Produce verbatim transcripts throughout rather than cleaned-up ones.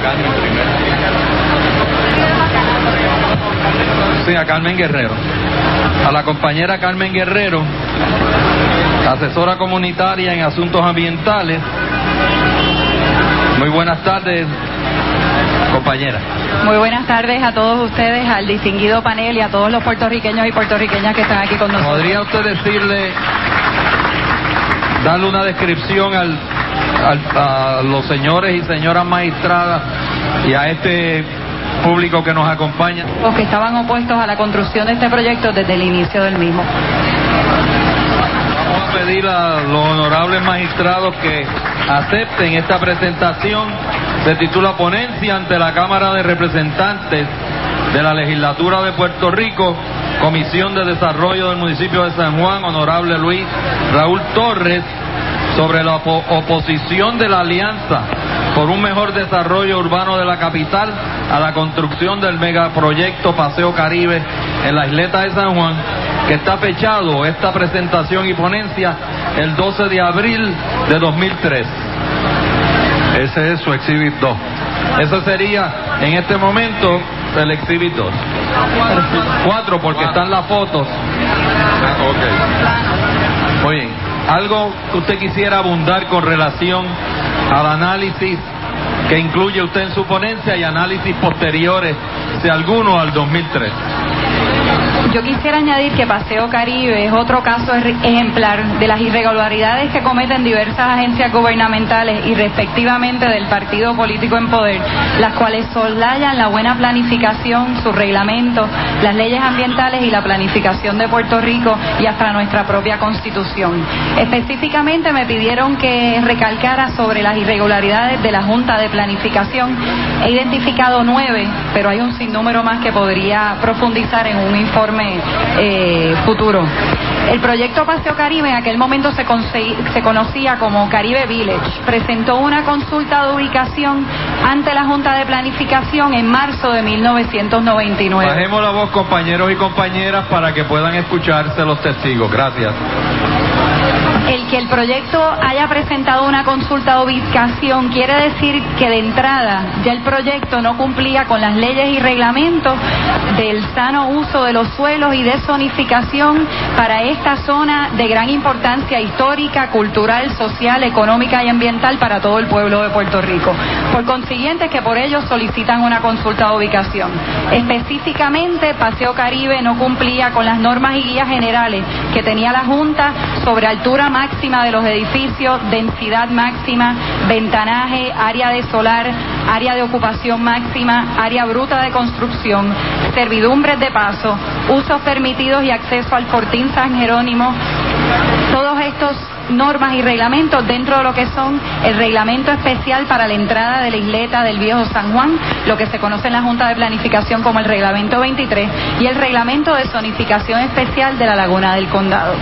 Carmen primero. Sí, a Carmen Guerrero. A la compañera Carmen Guerrero, asesora comunitaria en asuntos ambientales. Muy buenas tardes, compañera. Muy buenas tardes a todos ustedes, al distinguido panel y a todos los puertorriqueños y puertorriqueñas que están aquí con nosotros. ¿Podría usted decirle, darle una descripción al, al, a los señores y señoras magistradas y a este público que nos acompaña? Los que estaban opuestos a la construcción de este proyecto desde el inicio del mismo. Vamos a pedir a los honorables magistrados que acepten esta presentación. Se titula Ponencia ante la Cámara de Representantes de la Legislatura de Puerto Rico, Comisión de Desarrollo del Municipio de San Juan, honorable Luis Raúl Torres, sobre la op- oposición de la Alianza por un mejor desarrollo urbano de la capital a la construcción del megaproyecto Paseo Caribe en la isleta de San Juan, que está fechado esta presentación y ponencia el doce de abril de dos mil tres. Ese es su Exhibit dos. Eso sería en este momento el Exhibit dos. Cuatro, porque están las fotos. Ah, ok. Muy bien. ¿Algo que usted quisiera abundar con relación al análisis que incluye usted en su ponencia y análisis posteriores, si alguno, al dos mil tres? Yo quisiera añadir que Paseo Caribe es otro caso ejemplar de las irregularidades que cometen diversas agencias gubernamentales y respectivamente del partido político en poder, las cuales soslayan la buena planificación, sus reglamentos, las leyes ambientales y la planificación de Puerto Rico y hasta nuestra propia Constitución. Específicamente me pidieron que recalcara sobre las irregularidades de la Junta de Planificación. He identificado nueve, pero hay un sinnúmero más que podría profundizar en un informe Eh, futuro. El proyecto Paseo Caribe en aquel momento se, se conocía como Caribe Village. Presentó una consulta de ubicación ante la Junta de Planificación en marzo de mil novecientos noventa y nueve. Bajemos la voz, compañeros y compañeras, para que puedan escucharse los testigos. Gracias. El que el proyecto haya presentado una consulta de ubicación quiere decir que de entrada ya el proyecto no cumplía con las leyes y reglamentos del sano uso de los suelos y de zonificación para esta zona de gran importancia histórica, cultural, social, económica y ambiental para todo el pueblo de Puerto Rico. Por consiguiente, que por ello solicitan una consulta de ubicación. Específicamente, Paseo Caribe no cumplía con las normas y guías generales que tenía la Junta sobre altura máxima de los edificios, densidad máxima, ventanaje, área de solar, área de ocupación máxima, área bruta de construcción, servidumbres de paso, usos permitidos y acceso al Fortín San Jerónimo. Todos estos normas y reglamentos dentro de lo que son el reglamento especial para la entrada de la isleta del Viejo San Juan, lo que se conoce en la Junta de Planificación como el reglamento veintitrés, y el reglamento de zonificación especial de la Laguna del Condado.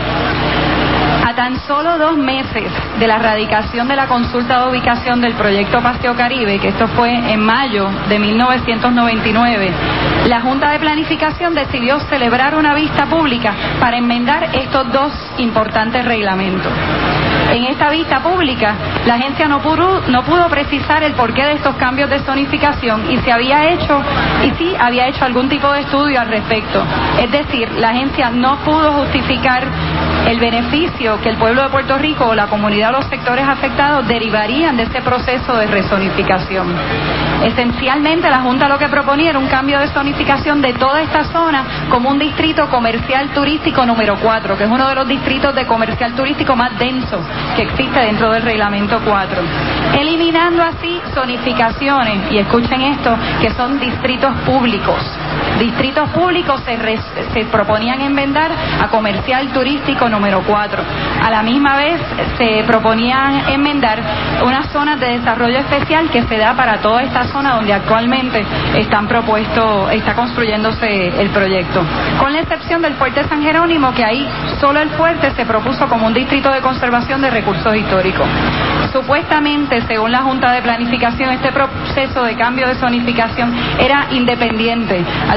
A tan solo dos meses de la radicación de la consulta de ubicación del proyecto Paseo Caribe, que esto fue en mayo de mil novecientos noventa y nueve, la Junta de Planificación decidió celebrar una vista pública para enmendar estos dos importantes reglamentos. En esta vista pública, la agencia no pudo, no pudo precisar el porqué de estos cambios de zonificación y se había hecho, y sí había hecho algún tipo de estudio al respecto. Es decir, la agencia no pudo justificar el beneficio que el pueblo de Puerto Rico o la comunidad o los sectores afectados derivarían de este proceso de rezonificación. Esencialmente, la Junta lo que proponía era un cambio de zonificación de toda esta zona como un distrito comercial turístico número cuatro, que es uno de los distritos de comercial turístico más densos que existe dentro del reglamento cuatro, eliminando así zonificaciones, y escuchen esto, que son distritos públicos. Distritos públicos se, res, se proponían enmendar a comercial turístico número cuatro. A la misma vez se proponían enmendar unas zonas de desarrollo especial que se da para toda esta zona donde actualmente están propuestos, está construyéndose el proyecto. Con la excepción del Fuerte San Jerónimo, que ahí solo el fuerte se propuso como un distrito de conservación de recursos históricos. Supuestamente, según la Junta de Planificación, este proceso de cambio de zonificación era independiente al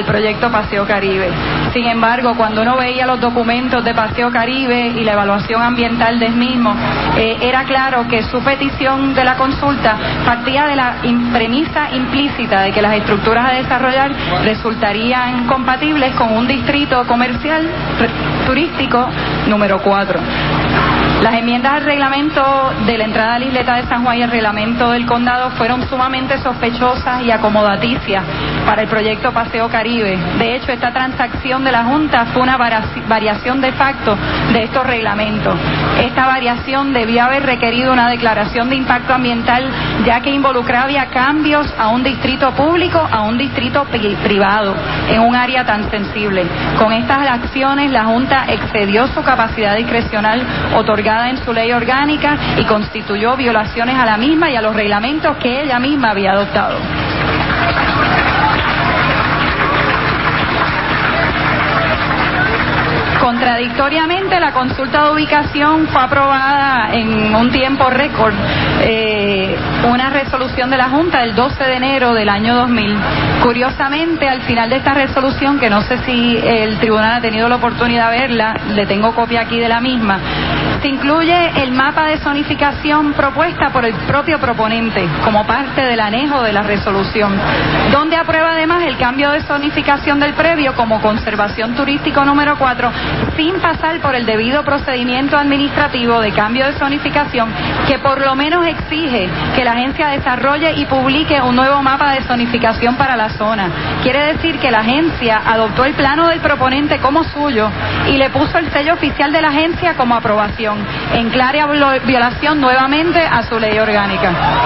al proyecto Paseo Caribe. Sin embargo, cuando uno veía los documentos de Paseo Caribe y la evaluación ambiental del mismo, eh, era claro que su petición de la consulta partía de la premisa implícita de que las estructuras a desarrollar resultarían compatibles con un distrito comercial turístico número cuatro. Las enmiendas al reglamento de la entrada a la isleta de San Juan y el reglamento del condado fueron sumamente sospechosas y acomodaticias para el proyecto Paseo Caribe. De hecho, esta transacción de la Junta fue una variación de facto de estos reglamentos. Esta variación debía haber requerido una declaración de impacto ambiental, ya que involucraba cambios a un distrito público, a un distrito privado, en un área tan sensible. Con estas acciones, la Junta excedió su capacidad discrecional otorgada en su ley orgánica y constituyó violaciones a la misma y a los reglamentos que ella misma había adoptado. Contradictoriamente, la consulta de ubicación fue aprobada en un tiempo récord, eh, una resolución de la Junta del doce de enero del año dos mil. Curiosamente, al final de esta resolución, que no sé si el tribunal ha tenido la oportunidad de verla, le tengo copia aquí de la misma, se incluye el mapa de zonificación propuesta por el propio proponente como parte del anejo de la resolución, donde aprueba además el cambio de zonificación del previo como conservación turístico número cuatro, sin pasar por el debido procedimiento administrativo de cambio de zonificación, que por lo menos exige que la agencia desarrolle y publique un nuevo mapa de zonificación para la zona. Quiere decir que la agencia adoptó el plano del proponente como suyo y le puso el sello oficial de la agencia como aprobación, en clara violación nuevamente a su ley orgánica.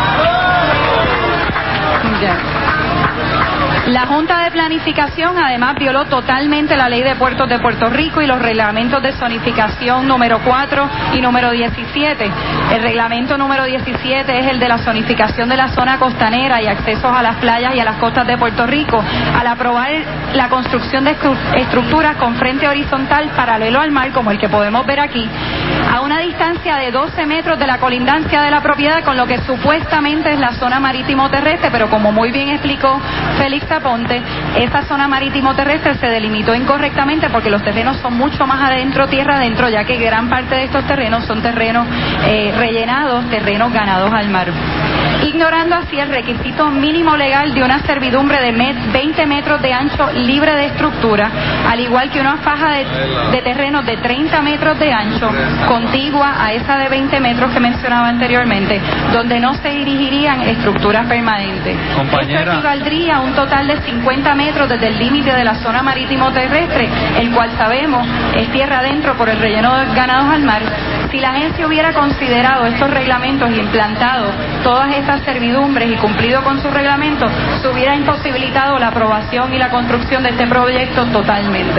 Ya. La Junta de Planificación además violó totalmente la Ley de Puertos de Puerto Rico y los reglamentos de zonificación número cuatro y número diecisiete. El reglamento número diecisiete es el de la zonificación de la zona costanera y accesos a las playas y a las costas de Puerto Rico, al aprobar la construcción de estructuras con frente horizontal paralelo al mar, como el que podemos ver aquí, a una distancia de doce metros de la colindancia de la propiedad con lo que supuestamente es la zona marítimo terrestre, pero como muy bien explicó Félix Aponte, esa zona marítimo terrestre se delimitó incorrectamente porque los terrenos son mucho más adentro, tierra adentro, ya que gran parte de estos terrenos son terrenos eh, rellenados, terrenos ganados al mar, ignorando así el requisito mínimo legal de una servidumbre de veinte metros de ancho libre de estructura, al igual que una faja de, de terrenos de treinta metros de ancho contigua a esa de veinte metros que mencionaba anteriormente, donde no se dirigirían estructuras permanentes. Compañera. Esto equivaldría a un total de cincuenta metros desde el límite de la zona marítimo terrestre, el cual sabemos es tierra adentro por el relleno de ganados al mar. Si la agencia hubiera considerado estos reglamentos y implantado todas estas servidumbres y cumplido con sus reglamentos, se hubiera imposibilitado la aprobación y la construcción de este proyecto totalmente.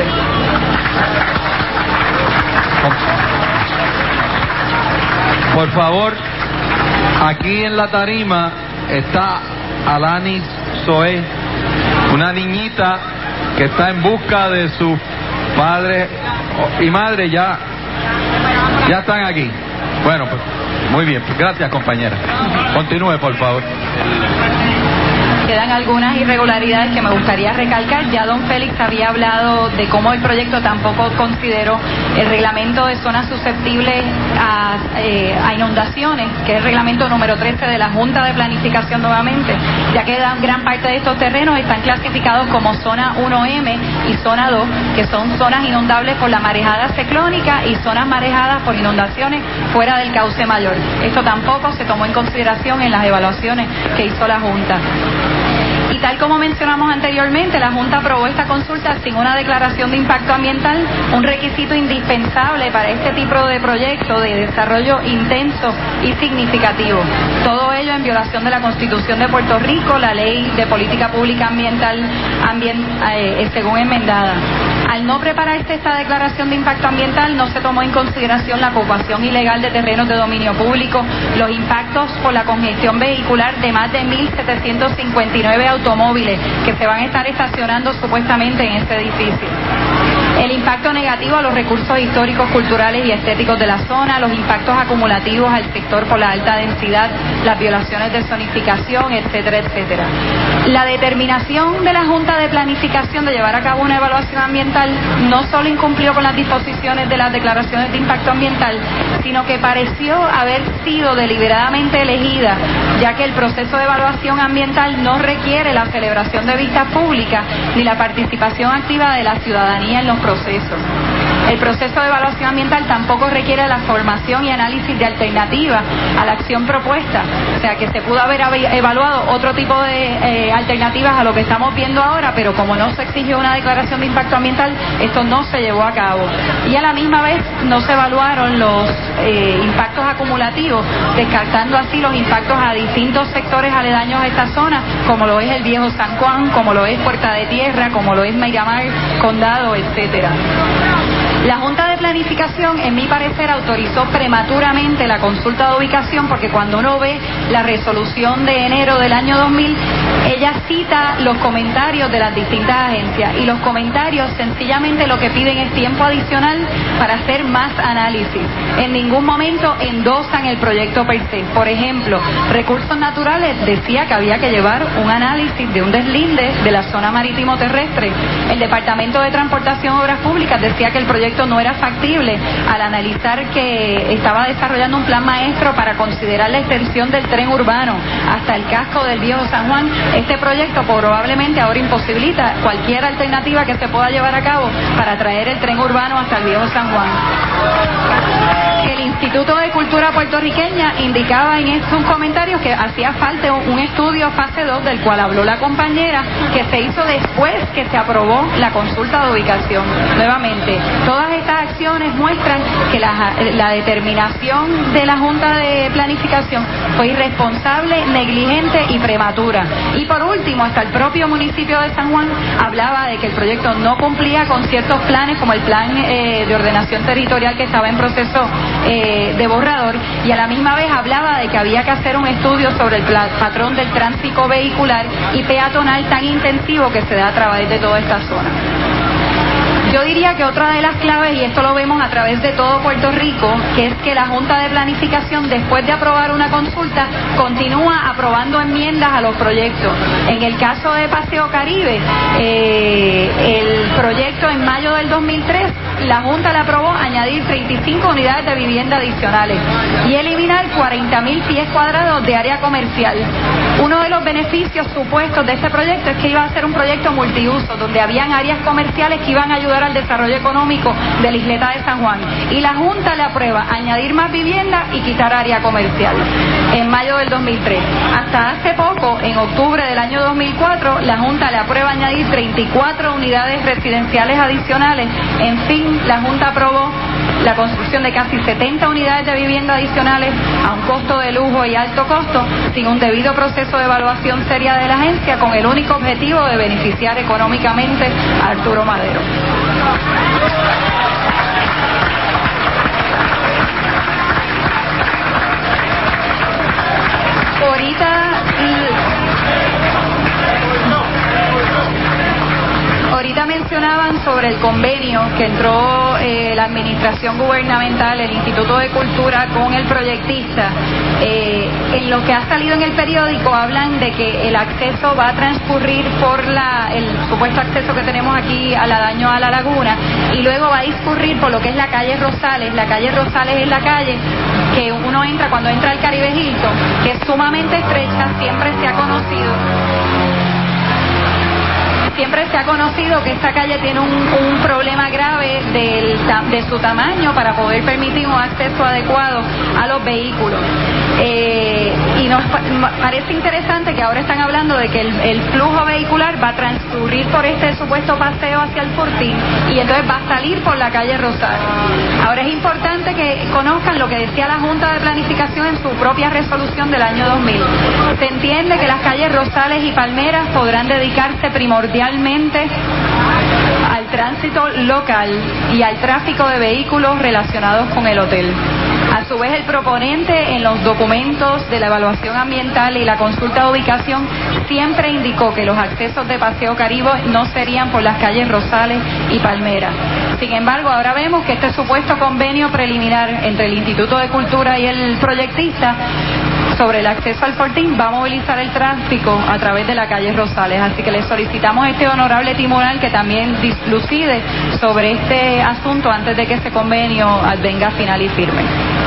Por favor, aquí en la tarima está Alanis Zoé, una niñita que está en busca de su padre y madre. Ya, ya están aquí. Bueno, pues muy bien, pues gracias, compañera. Continúe, por favor. Quedan algunas irregularidades que me gustaría recalcar. Ya don Félix había hablado de cómo el proyecto tampoco consideró el reglamento de zonas susceptibles a, eh, a inundaciones, que es el reglamento número trece de la Junta de Planificación nuevamente, ya que gran parte de estos terrenos están clasificados como zona uno eme y zona dos, que son zonas inundables por la marejada ciclónica y zonas marejadas por inundaciones fuera del cauce mayor. Esto tampoco se tomó en consideración en las evaluaciones que hizo la Junta. Y tal como mencionamos anteriormente, la Junta aprobó esta consulta sin una declaración de impacto ambiental, un requisito indispensable para este tipo de proyecto de desarrollo intenso y significativo. Todo ello en violación de la Constitución de Puerto Rico, la Ley de Política Pública Ambiental ambient, eh, según enmendada. Al no prepararse esta declaración de impacto ambiental, no se tomó en consideración la ocupación ilegal de terrenos de dominio público, los impactos por la congestión vehicular de más de mil setecientos cincuenta y nueve automóviles que se van a estar estacionando supuestamente en este edificio. El impacto negativo a los recursos históricos, culturales y estéticos de la zona, los impactos acumulativos al sector por la alta densidad, las violaciones de zonificación, etcétera, etcétera. La determinación de la Junta de Planificación de llevar a cabo una evaluación ambiental no solo incumplió con las disposiciones de las declaraciones de impacto ambiental, sino que pareció haber sido deliberadamente elegida, ya que el proceso de evaluación ambiental no requiere la celebración de vistas públicas ni la participación activa de la ciudadanía en los procesos. El proceso de evaluación ambiental tampoco requiere la formación y análisis de alternativas a la acción propuesta, o sea que se pudo haber evaluado otro tipo de eh, alternativas a lo que estamos viendo ahora, pero como no se exigió una declaración de impacto ambiental, esto no se llevó a cabo. Y a la misma vez no se evaluaron los eh, impactos acumulativos, descartando así los impactos a distintos sectores aledaños a esta zona, como lo es el Viejo San Juan, como lo es Puerta de Tierra, como lo es Miramar, Condado, etcétera. La Junta de Planificación, en mi parecer, autorizó prematuramente la consulta de ubicación, porque cuando uno ve la resolución de enero del año dos mil, ella cita los comentarios de las distintas agencias, y los comentarios sencillamente lo que piden es tiempo adicional para hacer más análisis. En ningún momento endosan el proyecto per se. Por ejemplo, Recursos Naturales decía que había que llevar un análisis de un deslinde de la zona marítimo terrestre. El Departamento de Transportación y Obras Públicas decía que el proyecto no era factible al analizar que estaba desarrollando un plan maestro para considerar la extensión del tren urbano hasta el casco del Viejo San Juan. Este proyecto probablemente ahora imposibilita cualquier alternativa que se pueda llevar a cabo para traer el tren urbano hasta el Viejo San Juan. El Instituto de Cultura Puertorriqueña indicaba en estos comentarios que hacía falta un estudio fase dos, del cual habló la compañera, que se hizo después que se aprobó la consulta de ubicación. Nuevamente, todas estas acciones muestran que la, la determinación de la Junta de Planificación fue irresponsable, negligente y prematura. Y por último, hasta el propio municipio de San Juan hablaba de que el proyecto no cumplía con ciertos planes, como el plan eh, de ordenación territorial que estaba en proceso eh, de borrador, y a la misma vez hablaba de que había que hacer un estudio sobre el patrón del tránsito vehicular y peatonal tan intensivo que se da a través de toda esta zona. Yo diría que otra de las claves, y esto lo vemos a través de todo Puerto Rico, que es que la Junta de Planificación, después de aprobar una consulta, continúa aprobando enmiendas a los proyectos. En el caso de Paseo Caribe, eh, el proyecto en mayo del dos mil tres, la Junta le aprobó añadir treinta y cinco unidades de vivienda adicionales y eliminar cuarenta mil pies cuadrados de área comercial. Uno de los beneficios supuestos de este proyecto es que iba a ser un proyecto multiuso, donde habían áreas comerciales que iban a ayudar al desarrollo económico de la isleta de San Juan. Y la Junta le aprueba añadir más vivienda y quitar área comercial en mayo del dos mil tres. Hasta hace poco, en octubre del año dos mil cuatro, la Junta le aprueba añadir treinta y cuatro unidades residenciales adicionales. En fin, la Junta aprobó la construcción de casi setenta unidades de vivienda adicionales a un costo de lujo y alto costo, sin un debido proceso de evaluación seria de la agencia, con el único objetivo de beneficiar económicamente a Arturo Madero. Ahorita Ahorita mencionaban sobre el convenio que entró eh, la administración gubernamental, el Instituto de Cultura, con el proyectista. Eh, en lo que ha salido en el periódico hablan de que el acceso va a transcurrir por la, el supuesto acceso que tenemos aquí a la daño a la laguna, y luego va a discurrir por lo que es la calle Rosales. La calle Rosales es la calle que uno entra cuando entra al Caribe Hilton, que es sumamente estrecha. Siempre se ha conocido Siempre se ha conocido que esta calle tiene un, un problema grave del, de su tamaño para poder permitir un acceso adecuado a los vehículos. Eh, y nos parece interesante que ahora están hablando de que el, el flujo vehicular va a transcurrir por este supuesto paseo hacia el Fortín, y entonces va a salir por la calle Rosales. Ahora es importante que conozcan lo que decía la Junta de Planificación en su propia resolución del año dos mil. Se entiende que las calles Rosales y Palmeras podrán dedicarse primordialmente al tránsito local y al tráfico de vehículos relacionados con el hotel. A su vez, el proponente en los documentos de la evaluación ambiental y la consulta de ubicación siempre indicó que los accesos de Paseo Caribe no serían por las calles Rosales y Palmera. Sin embargo, ahora vemos que este supuesto convenio preliminar entre el Instituto de Cultura y el proyectista sobre el acceso al Fortín va a movilizar el tráfico a través de la calle Rosales. Así que le solicitamos a este honorable tribunal que también dislucide sobre este asunto antes de que ese convenio venga final y firme.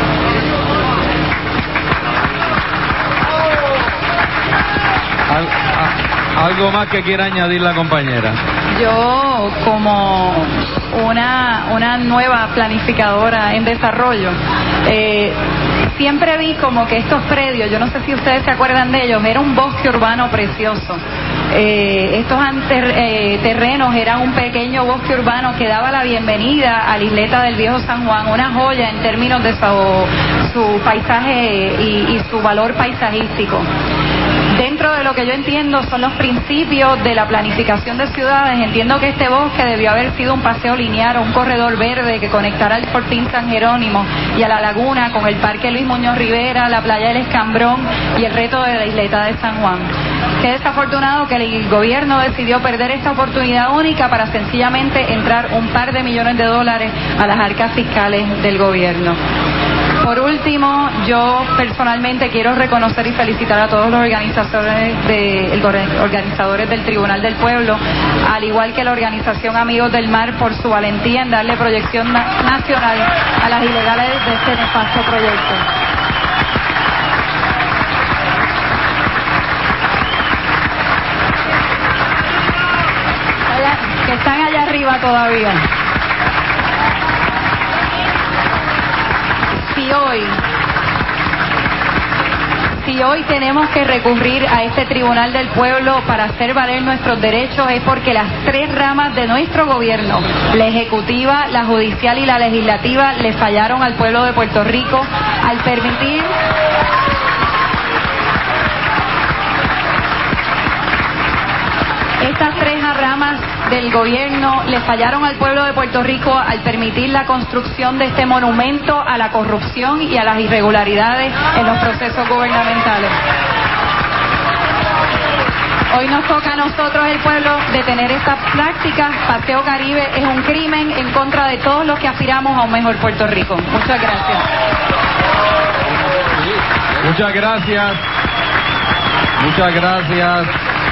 Al, a, ¿Algo más que quiera añadir la compañera? Yo, como una, una nueva planificadora en desarrollo, eh, siempre vi como que estos predios, yo no sé si ustedes se acuerdan de ellos, era un bosque urbano precioso. Eh, estos anter, eh, terrenos eran un pequeño bosque urbano que daba la bienvenida a la isleta del Viejo San Juan, una joya en términos de su, su paisaje y, y su valor paisajístico. Dentro de lo que yo entiendo son los principios de la planificación de ciudades, entiendo que este bosque debió haber sido un paseo lineal o un corredor verde que conectara al Fortín San Jerónimo y a la laguna con el Parque Luis Muñoz Rivera, la playa del Escambrón y el reto de la isleta de San Juan. Qué desafortunado que el gobierno decidió perder esta oportunidad única para sencillamente entrar un par de millones de dólares a las arcas fiscales del gobierno. Por último, yo personalmente quiero reconocer y felicitar a todos los organizadores, de, el, organizadores del Tribunal del Pueblo, al igual que la organización Amigos del Mar, por su valentía en darle proyección na- nacional a las ilegales de este nefasto proyecto. Allá, que están allá arriba todavía. Si hoy, si hoy tenemos que recurrir a este Tribunal del Pueblo para hacer valer nuestros derechos es porque las tres ramas de nuestro gobierno, la ejecutiva, la judicial y la legislativa, le fallaron al pueblo de Puerto Rico al permitir estas tres ramas del gobierno le fallaron al pueblo de Puerto Rico al permitir la construcción de este monumento a la corrupción y a las irregularidades en los procesos gubernamentales. Hoy nos toca a nosotros, el pueblo, detener estas prácticas. Paseo Caribe es un crimen en contra de todos los que aspiramos a un mejor Puerto Rico. Muchas gracias. Muchas gracias. Muchas gracias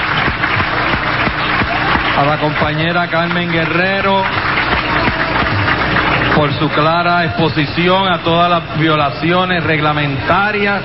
a la compañera Carmen Guerrero por su clara exposición a todas las violaciones reglamentarias.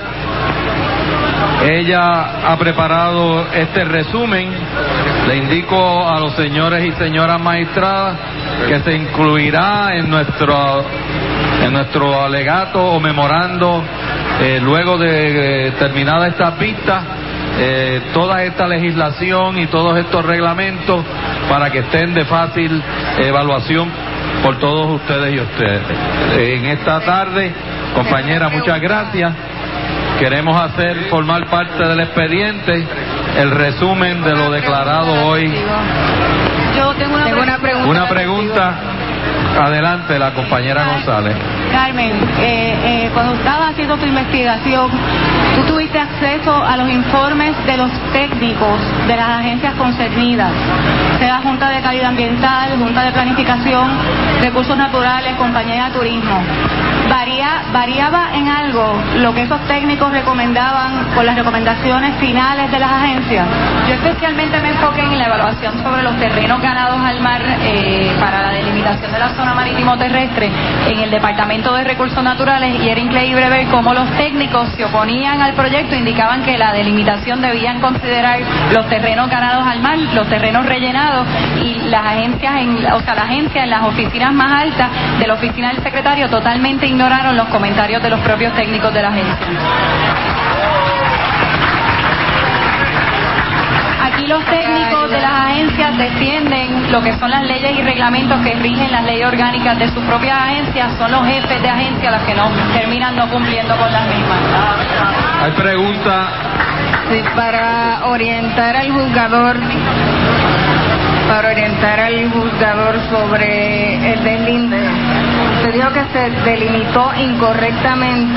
Ella ha preparado este resumen. Le indico a los señores y señoras magistradas que se incluirá en nuestro en nuestro alegato o memorando eh, luego de eh, terminada esta vista. Eh, toda esta legislación y todos estos reglamentos para que estén de fácil evaluación por todos ustedes y ustedes. Eh, en esta tarde, compañera, muchas gracias. Queremos hacer formar parte del expediente el resumen de lo declarado hoy. Yo tengo una, tengo una pregunta. Una pregunta. Adelante, la compañera González. Carmen, eh, eh, cuando estabas haciendo tu investigación, tú tuviste acceso a los informes de los técnicos de las agencias concernidas, sea Junta de Calidad Ambiental, Junta de Planificación, Recursos Naturales, Compañía de Turismo. Varía, ¿Variaba en algo lo que esos técnicos recomendaban con las recomendaciones finales de las agencias? Yo especialmente me enfoqué en la evaluación sobre los terrenos ganados al mar eh, para la delimitación de la zona marítimo terrestre en el Departamento de Recursos Naturales, y era increíble ver cómo los técnicos se oponían al proyecto, indicaban que la delimitación debían considerar los terrenos ganados al mar, los terrenos rellenados, y las agencias, en, o sea, la agencia en las oficinas más altas de la oficina del secretario totalmente ignoraron los comentarios de los propios técnicos de la agencia. Aquí los técnicos de las agencias defienden lo que son las leyes y reglamentos que rigen las leyes orgánicas de sus propias agencias. Son los jefes de agencia los que no terminan no cumpliendo con las mismas. Hay pregunta. Sí, para orientar al juzgador, para orientar al juzgador sobre el deslinde. Usted dijo que se delimitó incorrectamente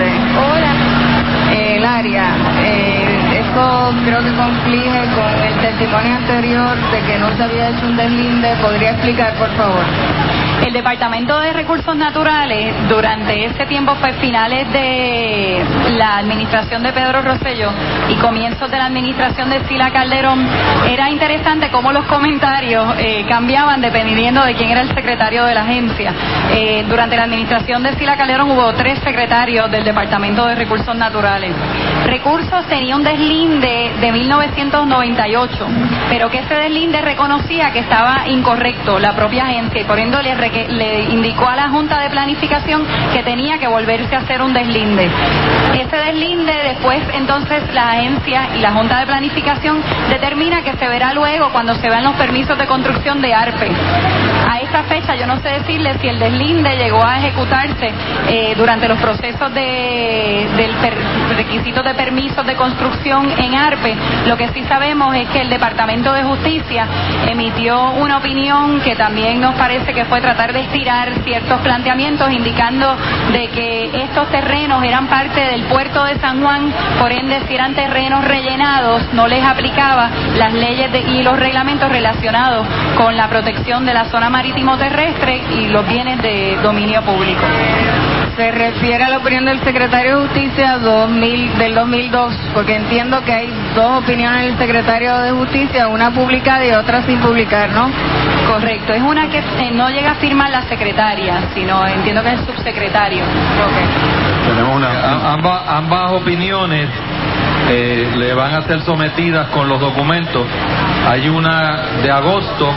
el área. Eh, eso creo que conflige con el testimonio anterior de que no se había hecho un deslinde. ¿Podría explicar, por favor? El Departamento de Recursos Naturales, durante ese tiempo, fue finales de la administración de Pedro Rosselló y comienzos de la administración de Sila Calderón, era interesante cómo los comentarios eh, cambiaban dependiendo de quién era el secretario de la agencia. Eh, durante la administración de Sila Calderón hubo tres secretarios del Departamento de Recursos Naturales. Recursos tenía un deslinde de mil novecientos noventa y ocho, pero que ese deslinde reconocía que estaba incorrecto la propia agencia y por ende le que le indicó a la Junta de Planificación que tenía que volverse a hacer un deslinde. Ese deslinde después entonces la agencia y la Junta de Planificación determina que se verá luego cuando se vean los permisos de construcción de ARPE. A esa fecha yo no sé decirle si el deslinde llegó a ejecutarse eh, durante los procesos de del per, requisitos de permisos de construcción en ARPE. Lo que sí sabemos es que el Departamento de Justicia emitió una opinión que también nos parece que fue tratar de estirar ciertos planteamientos indicando de que estos terrenos eran parte del puerto de San Juan, por ende si eran terrenos rellenados no les aplicaba las leyes de, y los reglamentos relacionados con la protección de la zona marítimo terrestre y los bienes de dominio público. Se refiere a la opinión del secretario de Justicia dos mil, del dos mil dos, porque entiendo que hay dos opiniones del secretario de Justicia, una publicada y otra sin publicar, ¿no? Correcto, es una que eh, no llega a firmar la secretaria, sino entiendo que es el subsecretario. Okay. Tenemos una... A, ambas, ambas opiniones eh, le van a ser sometidas con los documentos. Hay una de agosto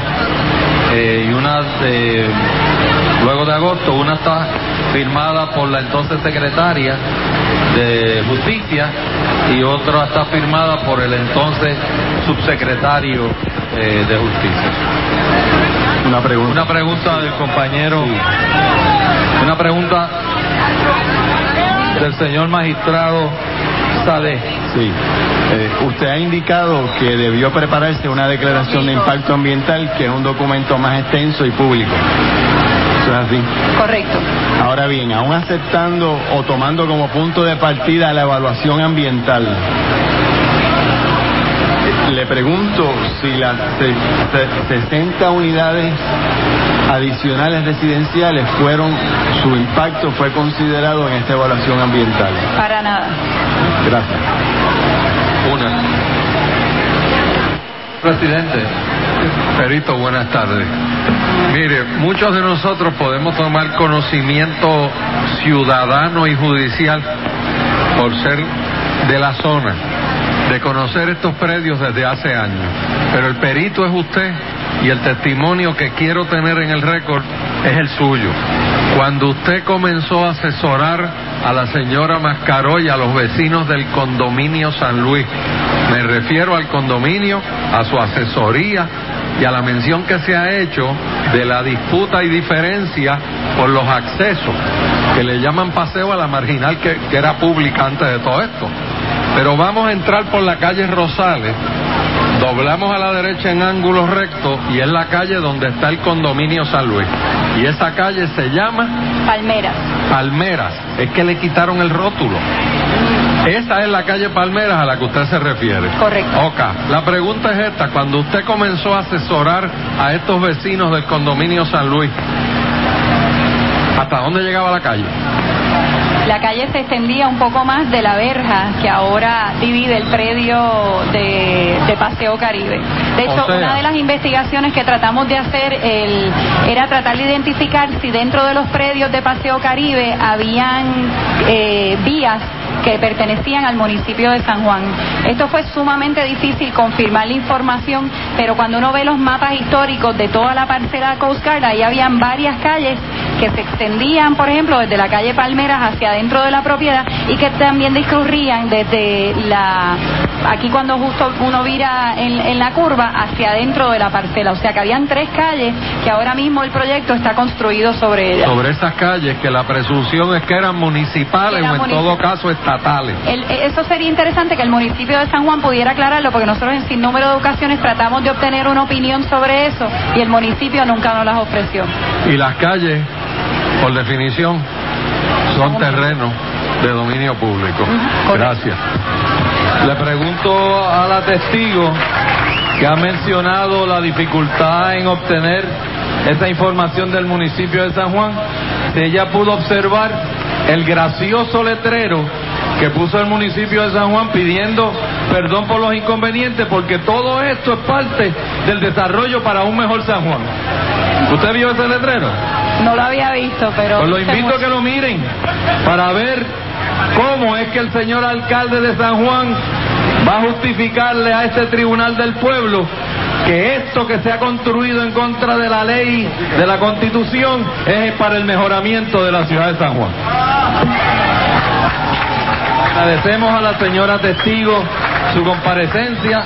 eh, y una de... Luego de agosto, una está firmada por la entonces secretaria de Justicia y otra está firmada por el entonces subsecretario eh, de Justicia. Una pregunta. Una pregunta del compañero. Sí. Una pregunta del señor magistrado Saleh. Sí. Eh, usted ha indicado que debió prepararse una declaración de impacto ambiental, que es un documento más extenso y público. ¿Eso es así? Correcto. Ahora bien, aún aceptando o tomando como punto de partida la evaluación ambiental, le pregunto si las sesenta unidades adicionales residenciales fueron, su impacto fue considerado en esta evaluación ambiental. Para nada. Gracias. Una. Presidente. Perito, buenas tardes. Mire, muchos de nosotros podemos tomar conocimiento ciudadano y judicial por ser de la zona, de conocer estos predios desde hace años, pero el perito es usted y el testimonio que quiero tener en el récord es el suyo. Cuando usted comenzó a asesorar a la señora Mascaró y a los vecinos del condominio San Luis, me refiero al condominio, a su asesoría y a la mención que se ha hecho de la disputa y diferencia por los accesos, que le llaman paseo a la marginal que, que era pública antes de todo esto. Pero vamos a entrar por la calle Rosales, doblamos a la derecha en ángulo recto y es la calle donde está el condominio San Luis. Y esa calle se llama Palmeras. Palmeras, es que le quitaron el rótulo. Esa es la calle Palmeras a la que usted se refiere. Correcto. Ok, la pregunta es esta: cuando usted comenzó a asesorar a estos vecinos del condominio San Luis, ¿hasta dónde llegaba la calle? La calle se extendía un poco más de la verja que ahora divide el predio de, de Paseo Caribe. De hecho, o sea, una de las investigaciones que tratamos de hacer el, era tratar de identificar si dentro de los predios de Paseo Caribe habían eh, vías que pertenecían al municipio de San Juan. Esto fue sumamente difícil confirmar la información, pero cuando uno ve los mapas históricos de toda la parcela de Coast Guard, ahí habían varias calles que se extendían, por ejemplo, desde la calle Palmeras hacia adentro de la propiedad y que también discurrían desde la, aquí cuando justo uno vira en, en la curva, hacia adentro de la parcela. O sea que habían tres calles que ahora mismo el proyecto está construido sobre ellas. Sobre esas calles que la presunción es que eran municipales o en municip... todo caso estatales. El, eso sería interesante que el municipio de San Juan pudiera aclararlo, porque nosotros en sin número de ocasiones tratamos de obtener una opinión sobre eso y el municipio nunca nos las ofreció. ¿Y las calles por definición, son terrenos de dominio público. Gracias. Le pregunto a la testigo que ha mencionado la dificultad en obtener esa información del municipio de San Juan, si ella pudo observar el gracioso letrero que puso el municipio de San Juan pidiendo perdón por los inconvenientes, porque todo esto es parte del desarrollo para un mejor San Juan. ¿Usted vio ese letrero? No lo había visto, pero... Pues lo invito a que lo miren para ver cómo es que el señor alcalde de San Juan va a justificarle a este tribunal del pueblo que esto que se ha construido en contra de la ley, de la Constitución, es para el mejoramiento de la ciudad de San Juan. Agradecemos a la señora testigo su comparecencia.